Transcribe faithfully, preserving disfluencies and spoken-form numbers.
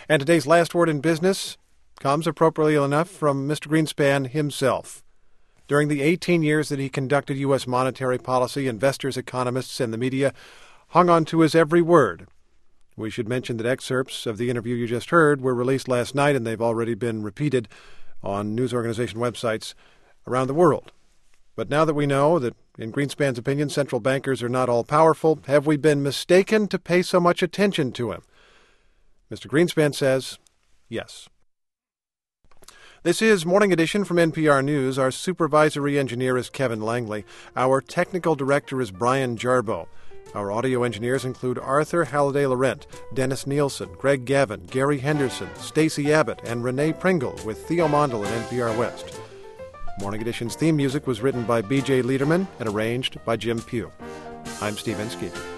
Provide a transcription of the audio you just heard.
And today's last word in business comes, appropriately enough, from Mister Greenspan himself. During the eighteen years that he conducted U S monetary policy, investors, economists, and the media hung on to his every word. We should mention that excerpts of the interview you just heard were released last night, and they've already been repeated on news organization websites around the world. But now that we know that, in Greenspan's opinion, central bankers are not all powerful, have we been mistaken to pay so much attention to him? Mister Greenspan says, yes. This is Morning Edition from N P R News. Our supervisory engineer is Kevin Langley. Our technical director is Brian Jarbo. Our audio engineers include Arthur Halliday-Laurent, Dennis Nielsen, Greg Gavin, Gary Henderson, Stacey Abbott, and Renee Pringle with Theo Mondel at N P R West. Morning Edition's theme music was written by B J Liederman and arranged by Jim Pugh. I'm Steve Inskeep.